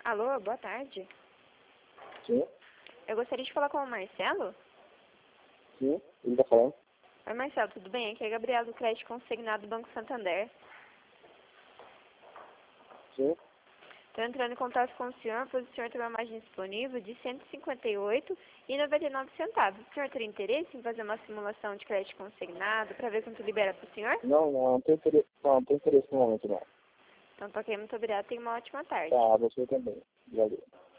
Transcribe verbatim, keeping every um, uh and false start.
Alô, boa tarde. Sim, Eu gostaria de falar com o Marcelo. sim, ele tá falando. Oi, Marcelo, tudo bem? Aqui é a Gabriela do Crédito Consignado do Banco Santander. Sim, Estou entrando em contato com o senhor, pois o senhor tem uma margem disponível de cento e cinquenta e oito reais e noventa e nove centavos. O senhor teria interesse em fazer uma simulação de crédito consignado para ver quanto libera para o senhor? não, não, não tem interesse, não, não tem interesse no momento não. Então, tá ok, muito obrigada. Tenha uma ótima tarde. Tá, você também. Valeu.